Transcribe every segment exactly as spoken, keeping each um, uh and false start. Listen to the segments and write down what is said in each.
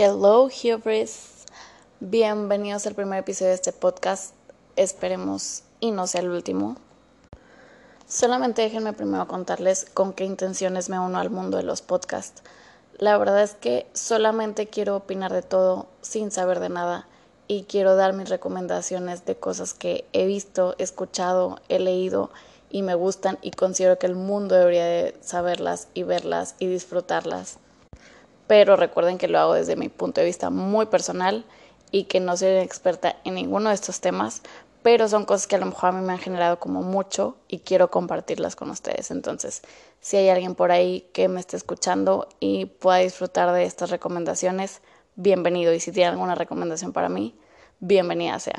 Hello, Hubris. Bienvenidos al primer episodio de este podcast. Esperemos y no sea el último. Solamente déjenme primero contarles con qué intenciones me uno al mundo de los podcasts. La verdad es que solamente quiero opinar de todo sin saber de nada y quiero dar mis recomendaciones de cosas que he visto, escuchado, he leído y me gustan y considero que el mundo debería de saberlas y verlas y disfrutarlas. Pero recuerden que lo hago desde mi punto de vista muy personal y que no soy experta en ninguno de estos temas, pero son cosas que a lo mejor a mí me han generado como mucho y quiero compartirlas con ustedes. Entonces, si hay alguien por ahí que me esté escuchando y pueda disfrutar de estas recomendaciones, bienvenido. Y si tiene alguna recomendación para mí, bienvenida sea.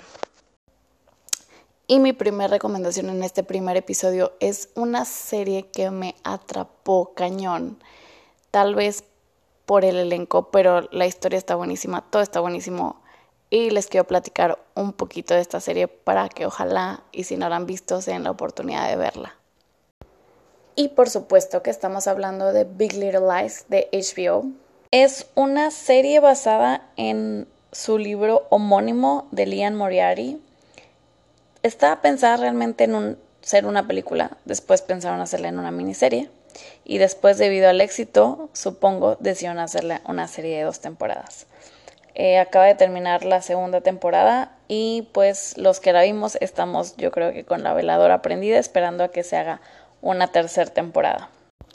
Y mi primera recomendación en este primer episodio es una serie que me atrapó cañón. Tal vez por el elenco, pero la historia está buenísima, todo está buenísimo y les quiero platicar un poquito de esta serie para que ojalá, y si no la han visto, se den la oportunidad de verla. Y por supuesto que estamos hablando de Big Little Lies de H B O. Es una serie basada en su libro homónimo de Liane Moriarty. Estaba pensada realmente en un, ser una película, después pensaron hacerla en una miniserie. Y después, debido al éxito, supongo, decidieron hacerle una serie de dos temporadas. Eh, acaba de terminar la segunda temporada y pues los que la vimos estamos, yo creo que con la veladora prendida, esperando a que se haga una tercera temporada.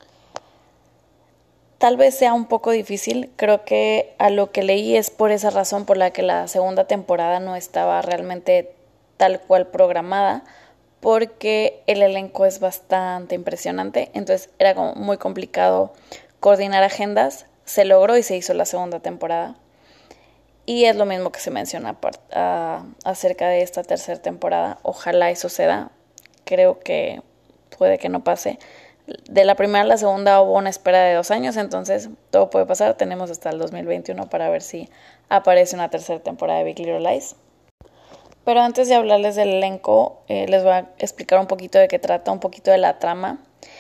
Tal vez sea un poco difícil, creo que a lo que leí es por esa razón por la que la segunda temporada no estaba realmente tal cual programada, porque el elenco es bastante impresionante, entonces era como muy complicado coordinar agendas. Se logró y se hizo la segunda temporada. Y es lo mismo que se menciona a, acerca de esta tercera temporada. Ojalá y suceda. Creo que puede que no pase. De la primera a la segunda hubo una espera de dos años, entonces todo puede pasar. Tenemos hasta el dos mil veintiuno para ver si aparece una tercera temporada de Big Little Lies. Pero antes de hablarles del elenco, eh, les voy a explicar un poquito de qué trata, un poquito de la trama.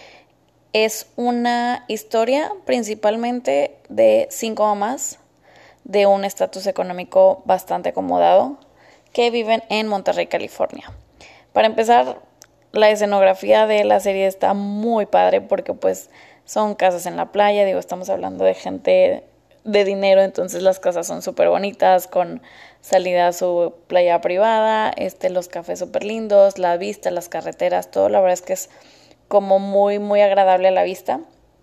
Es una historia principalmente de cinco mamás de un estatus económico bastante acomodado que viven en Monterrey, California. Para empezar, la escenografía de la serie está muy padre porque pues son casas en la playa, digo, estamos hablando de gente de dinero, entonces las casas son súper bonitas, con salida a su playa privada, este, los cafés súper lindos, la vista, las carreteras, todo la verdad es que es como muy, muy agradable a la vista.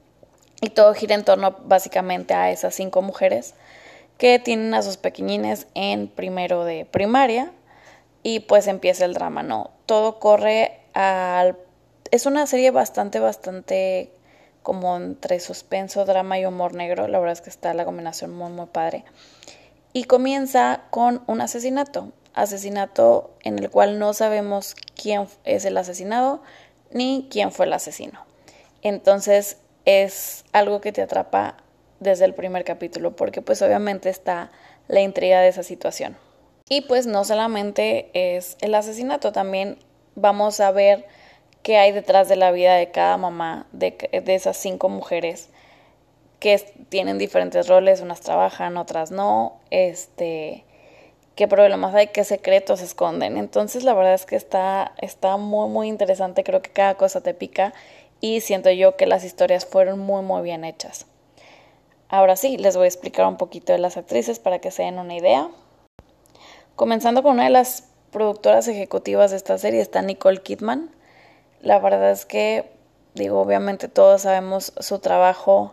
Y todo gira en torno básicamente a esas cinco mujeres que tienen a sus pequeñines en primero de primaria y pues empieza el drama, ¿no? Todo corre al... Es una serie bastante, bastante como entre suspenso, drama y humor negro. La verdad es que está la combinación muy, muy padre. Y comienza con un asesinato. Asesinato en el cual no sabemos quién es el asesinado ni quién fue el asesino. Entonces es algo que te atrapa desde el primer capítulo porque pues obviamente está la intriga de esa situación. Y pues no solamente es el asesinato, también vamos a ver qué hay detrás de la vida de cada mamá, de, de esas cinco mujeres que es, tienen diferentes roles, unas trabajan, otras no, este, qué problemas hay, qué secretos se esconden. Entonces la verdad es que está, está muy muy interesante, creo que cada cosa te pica y siento yo que las historias fueron muy muy bien hechas. Ahora sí, les voy a explicar un poquito de las actrices para que se den una idea. Comenzando con una de las productoras ejecutivas de esta serie está Nicole Kidman. La verdad es que, digo, obviamente todos sabemos su trabajo,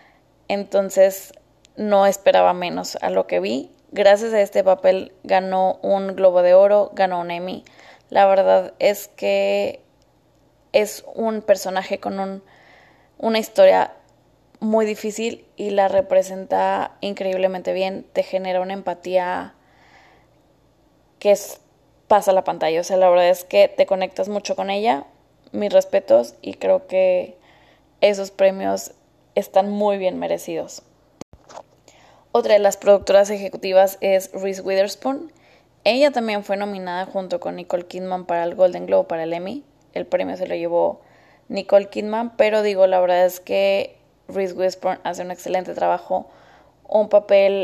entonces no esperaba menos a lo que vi. Gracias a este papel ganó un Globo de Oro, ganó un Emmy. La verdad es que es un personaje con un, una historia muy difícil y la representa increíblemente bien. Te genera una empatía que es, pasa la pantalla. O sea, la verdad es que te conectas mucho con ella. Mis respetos y creo que esos premios están muy bien merecidos. Otra de las productoras ejecutivas es Reese Witherspoon. Ella también fue nominada junto con Nicole Kidman para el Golden Globe, para el Emmy. El premio se lo llevó Nicole Kidman, pero digo, la verdad es que Reese Witherspoon hace un excelente trabajo, un papel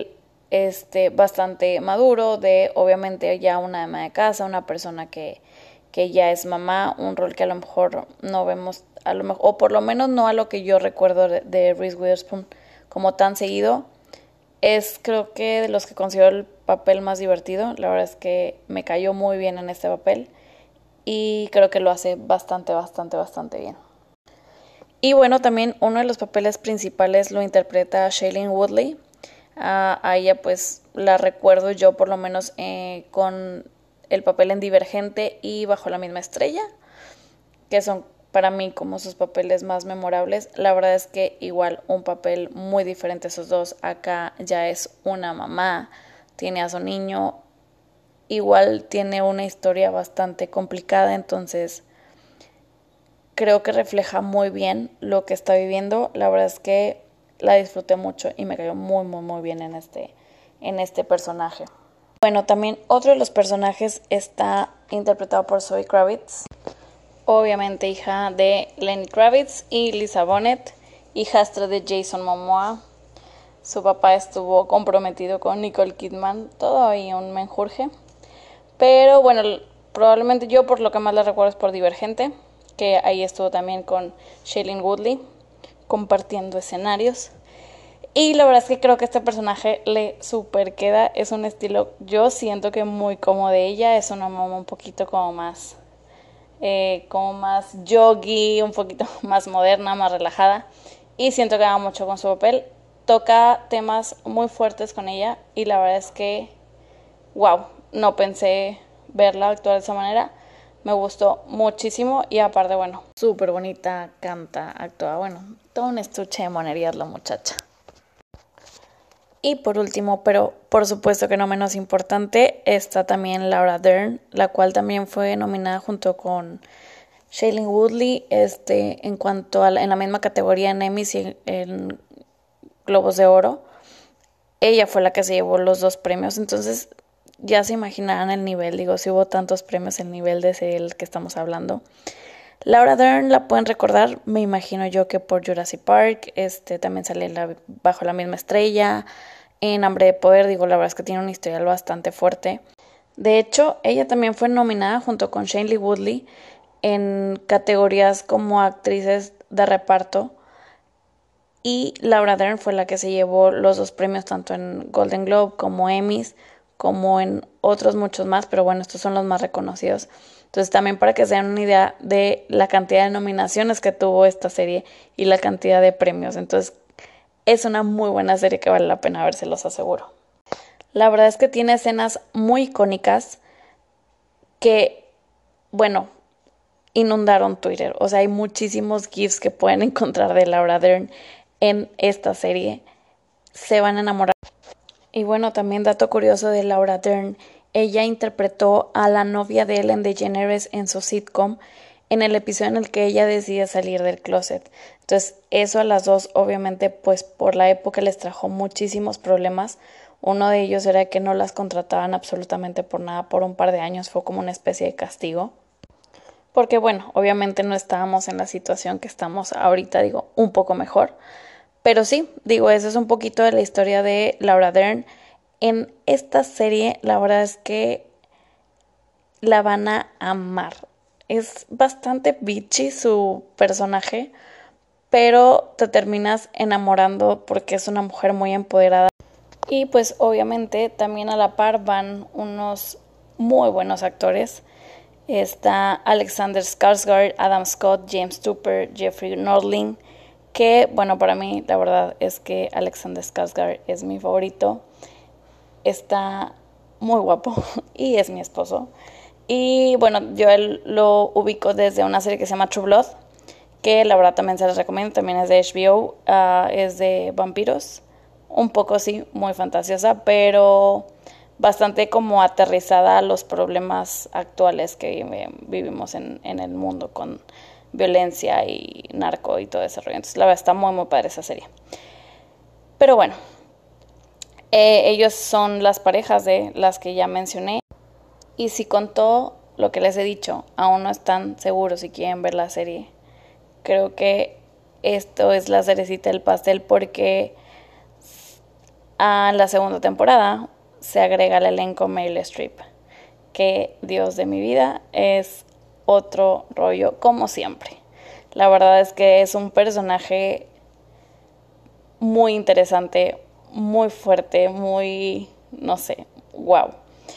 este, bastante maduro, de obviamente ya una ama de casa, una persona que, que ya es mamá, un rol que a lo mejor no vemos, a lo mejor, o por lo menos no a lo que yo recuerdo de, de Reese Witherspoon como tan seguido. Es creo que de los que considero el papel más divertido. La verdad es que me cayó muy bien en este papel y creo que lo hace bastante, bastante, bastante bien. Y bueno, también uno de los papeles principales lo interpreta Shailene Woodley. Uh, a ella pues la recuerdo yo por lo menos eh, con el papel en Divergente y Bajo la misma estrella, que son para mí como sus papeles más memorables. La verdad es que igual un papel muy diferente a esos dos. Acá ya es una mamá, tiene a su niño, igual tiene una historia bastante complicada, entonces creo que refleja muy bien lo que está viviendo. La verdad es que la disfruté mucho y me cayó muy muy muy bien en este, en este personaje. Bueno, también otro de los personajes está interpretado por Zoe Kravitz, obviamente hija de Lenny Kravitz y Lisa Bonet, hijastra de Jason Momoa. Su papá estuvo comprometido con Nicole Kidman, todo ahí un menjurje. Pero bueno, probablemente yo por lo que más la recuerdo es por Divergente, que ahí estuvo también con Shailene Woodley, compartiendo escenarios. Y la verdad es que creo que este personaje le super queda, es un estilo, yo siento que muy como de ella, es una mamá un poquito como más, eh, como más yogi, un poquito más moderna, más relajada, y siento que va mucho con su papel. Toca temas muy fuertes con ella y la verdad es que, wow, no pensé verla actuar de esa manera. Me gustó muchísimo y aparte, bueno, súper bonita, canta, actúa, bueno, todo un estuche de monerías la muchacha. Y por último, pero por supuesto que no menos importante, está también Laura Dern, la cual también fue nominada junto con Shailene Woodley, este, en cuanto a la, en la misma categoría en Emmys y en Globos de Oro. Ella fue la que se llevó los dos premios, entonces ya se imaginarán el nivel, digo, si hubo tantos premios, el nivel de ese el que estamos hablando. Laura Dern la pueden recordar, me imagino yo que por Jurassic Park, este también sale la, Bajo la misma estrella, en Hambre de Poder, digo, la verdad es que tiene un historial bastante fuerte. De hecho, ella también fue nominada junto con Shailene Woodley en categorías como actrices de reparto, y Laura Dern fue la que se llevó los dos premios tanto en Golden Globe como Emmys, como en otros muchos más, pero bueno, estos son los más reconocidos. Entonces también para que se den una idea de la cantidad de nominaciones que tuvo esta serie y la cantidad de premios. Entonces es una muy buena serie que vale la pena ver, se los aseguro. La verdad es que tiene escenas muy icónicas que, bueno, inundaron Twitter. O sea, hay muchísimos GIFs que pueden encontrar de Laura Dern en esta serie. Se van a enamorar. Y bueno, también dato curioso de Laura Dern, ella interpretó a la novia de Ellen DeGeneres en su sitcom, en el episodio en el que ella decide salir del closet. Entonces, eso a las dos, obviamente, pues por la época les trajo muchísimos problemas. Uno de ellos era que no las contrataban absolutamente por nada por un par de años, fue como una especie de castigo. Porque bueno, obviamente no estábamos en la situación que estamos ahorita, digo, un poco mejor. Pero sí, digo, eso es un poquito de la historia de Laura Dern. En esta serie, la verdad es que la van a amar. Es bastante bitchy su personaje, pero te terminas enamorando porque es una mujer muy empoderada. Y pues obviamente también a la par van unos muy buenos actores. Está Alexander Skarsgård, Adam Scott, James Tupper, Jeffrey Nordling, que bueno, para mí la verdad es que Alexander Skarsgård es mi favorito. Está muy guapo y es mi esposo. Y bueno, yo él lo ubico desde una serie que se llama True Blood, que la verdad también se les recomiendo, también es de H B O, uh, es de vampiros, un poco sí, muy fantasiosa, pero bastante como aterrizada a los problemas actuales que vivimos en, en el mundo con violencia y narco y todo ese rollo. Entonces la verdad está muy muy padre esa serie. Pero bueno, eh, ellos son las parejas de las que ya mencioné. Y si con todo lo que les he dicho aún no están seguros si quieren ver la serie, creo que esto es la cerecita del pastel, porque A la segunda temporada se agrega al elenco Meryl Streep, que Dios de mi vida es otro rollo como siempre. La verdad es que es un personaje muy interesante, muy fuerte, muy, no sé, wow.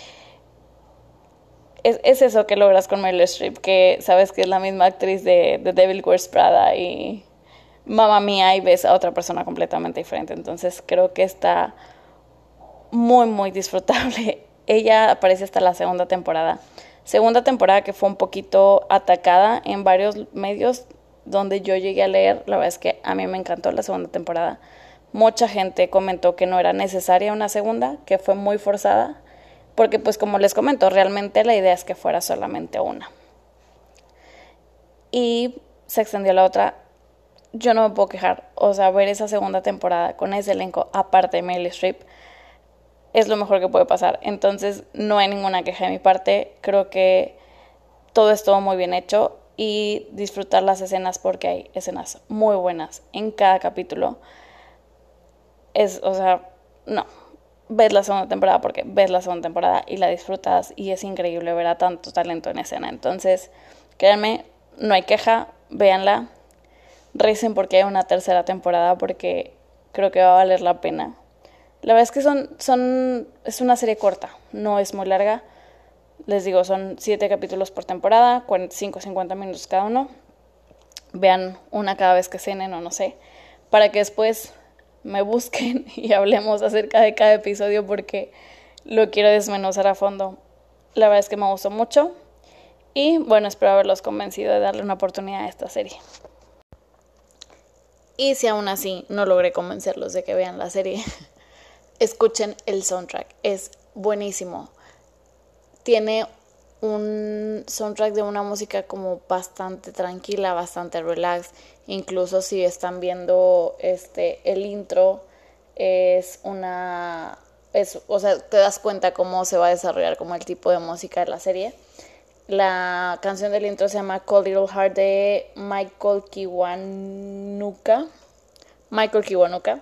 Es, es eso que logras con Meryl Streep, que sabes que es la misma actriz de The Devil Wears Prada y Mamma Mía, y ves a otra persona completamente diferente. Entonces creo que está muy, muy disfrutable. Ella aparece hasta la segunda temporada. Segunda temporada que fue un poquito atacada en varios medios donde yo llegué a leer. La verdad es que a mí me encantó la segunda temporada. Mucha gente comentó que no era necesaria una segunda, que fue muy forzada, porque pues como les comento, realmente la idea es que fuera solamente una. Y se extendió la otra. Yo no me puedo quejar. O sea, ver esa segunda temporada con ese elenco, aparte de Meryl Streep, es lo mejor que puede pasar. Entonces no hay ninguna queja de mi parte. Creo que todo estuvo muy bien hecho y disfrutar las escenas, porque hay escenas muy buenas en cada capítulo. Es, o sea, no. Ves la segunda temporada porque ves la segunda temporada y la disfrutas, y es increíble ver a tanto talento en escena. Entonces, créanme, no hay queja, véanla. Recen porque hay una tercera temporada, porque creo que va a valer la pena. La verdad es que son, son, es una serie corta, no es muy larga. Les digo, son siete capítulos por temporada, cuarenta y cinco a cincuenta minutos cada uno. Vean una cada vez que cenen o no sé, para que después me busquen y hablemos acerca de cada episodio, porque lo quiero desmenuzar a fondo. La verdad es que me gustó mucho y bueno, espero haberlos convencido de darle una oportunidad a esta serie. Y si aún así no logré convencerlos de que vean la serie, escuchen el soundtrack, es buenísimo. Tiene un soundtrack de una música como bastante tranquila, bastante relax. Incluso si están viendo este el intro, es una es, o sea, te das cuenta cómo se va a desarrollar como el tipo de música de la serie. La canción del intro se llama Cold Little Heart, de Michael Kiwanuka. Michael Kiwanuka.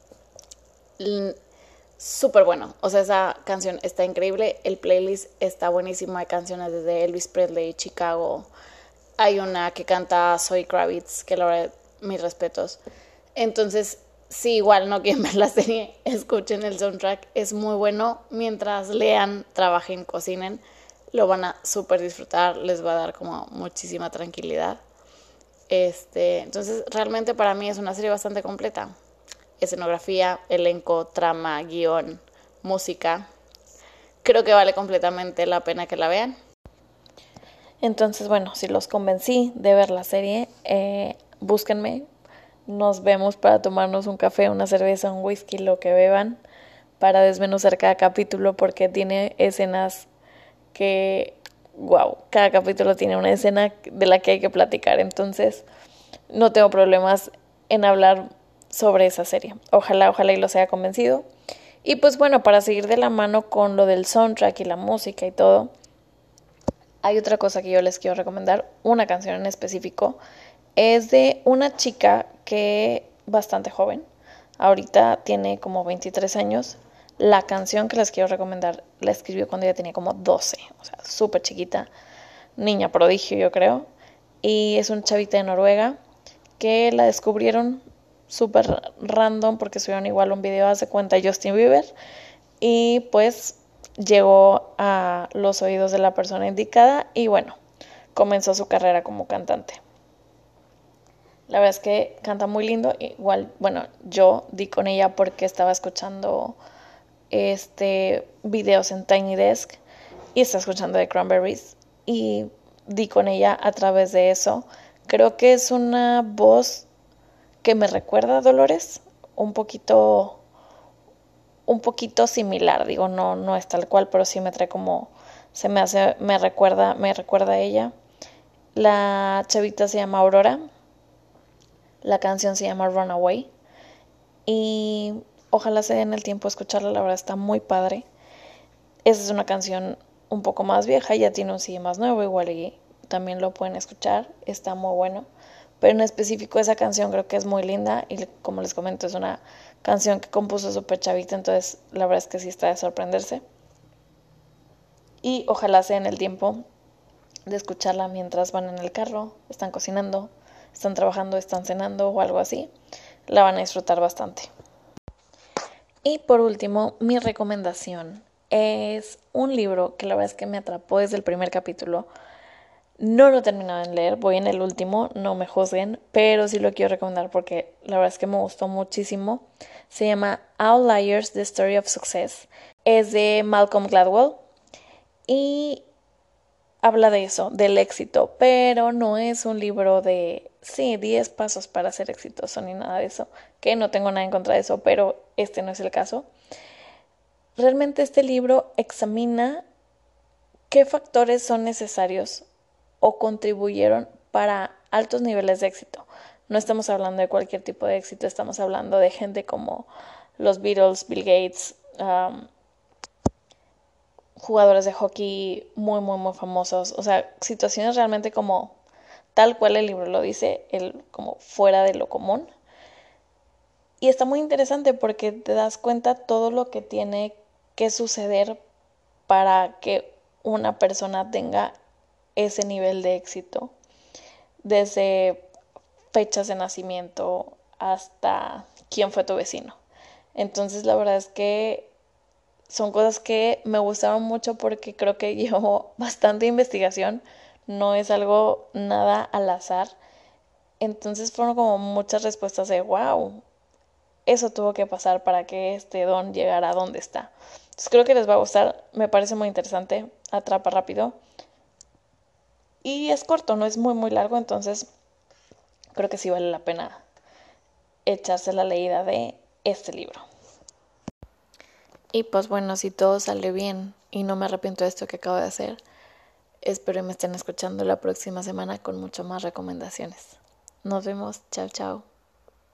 Súper bueno, o sea, esa canción está increíble. El playlist está buenísimo. Hay canciones desde Elvis Presley, Chicago. Hay una que canta Zoe Kravitz, que la verdad, mis respetos. Entonces, si igual no quieren ver la serie, escuchen el soundtrack, es muy bueno. Mientras lean, trabajen, cocinen, lo van a súper disfrutar, les va a dar como muchísima tranquilidad. Este, entonces, realmente para mí es una serie bastante completa. Escenografía, elenco, trama, guión, música. Creo que vale completamente la pena que la vean. Entonces, bueno, si los convencí de ver la serie, eh, búsquenme. Nos vemos para tomarnos un café, una cerveza, un whisky, lo que beban, para desmenuzar cada capítulo, porque tiene escenas que, wow, cada capítulo tiene una escena de la que hay que platicar. Entonces, no tengo problemas en hablar sobre esa serie. Ojalá, ojalá y los haya convencido. Y pues bueno, para seguir de la mano con lo del soundtrack y la música y todo, hay otra cosa que yo les quiero recomendar, una canción en específico. Es de una chica que bastante joven, ahorita tiene como veintitrés años. La canción que les quiero recomendar la escribió cuando ella tenía como doce, o sea, súper chiquita, niña prodigio yo creo. Y es una chavita de Noruega que la descubrieron súper random porque subieron igual un video, hace cuenta, Justin Bieber, y pues llegó a los oídos de la persona indicada y bueno, comenzó su carrera como cantante. La verdad es que canta muy lindo. Igual, bueno, yo di con ella porque estaba escuchando este videos en Tiny Desk y estaba escuchando de Cranberries y di con ella a través de eso. Creo que es una voz que me recuerda a Dolores, un poquito un poquito similar, digo, no no es tal cual, pero sí me trae como se me hace me recuerda me recuerda a ella. La chavita se llama Aurora. La canción se llama Runaway y ojalá se den el tiempo de escucharla, la verdad está muy padre. Esa es una canción un poco más vieja, ya tiene un C D más nuevo igual y también lo pueden escuchar, está muy bueno. pero en específico esa canción creo que es muy linda y como les comento es una canción que compuso súper chavita, entonces la verdad es que sí está de sorprenderse. Y ojalá sea en el tiempo de escucharla mientras van en el carro, están cocinando, están trabajando, están cenando o algo así. La van a disfrutar bastante. Y por último, mi recomendación es un libro que la verdad es que me atrapó desde el primer capítulo. No lo he terminado de leer, voy en el último, no me juzguen, pero sí lo quiero recomendar porque la verdad es que me gustó muchísimo. Se llama Outliers, The Story of Success. Es de Malcolm Gladwell y habla de eso, del éxito, pero no es un libro de, sí, diez pasos para ser exitoso ni nada de eso, que no tengo nada en contra de eso, pero este no es el caso. Realmente este libro examina qué factores son necesarios o contribuyeron para altos niveles de éxito. No estamos hablando de cualquier tipo de éxito, estamos hablando de gente como los Beatles, Bill Gates, um, jugadores de hockey muy, muy, muy famosos. O sea, situaciones realmente como tal cual el libro lo dice, el, como fuera de lo común. Y está muy interesante porque te das cuenta todo lo que tiene que suceder para que una persona tenga ese nivel de éxito. Desde fechas de nacimiento hasta quién fue tu vecino. Entonces la verdad es que son cosas que me gustaron mucho porque creo que llevo bastante investigación, no es algo nada al azar. Entonces fueron como muchas respuestas de wow, eso tuvo que pasar para que este don llegara a donde está. Entonces creo que les va a gustar, me parece muy interesante, atrapa rápido. Y es corto, no es muy muy largo, entonces creo que sí vale la pena echarse la leída de este libro. Y pues bueno, si todo sale bien y no me arrepiento de esto que acabo de hacer, espero que me estén escuchando la próxima semana con mucho más recomendaciones. Nos vemos, chao chao.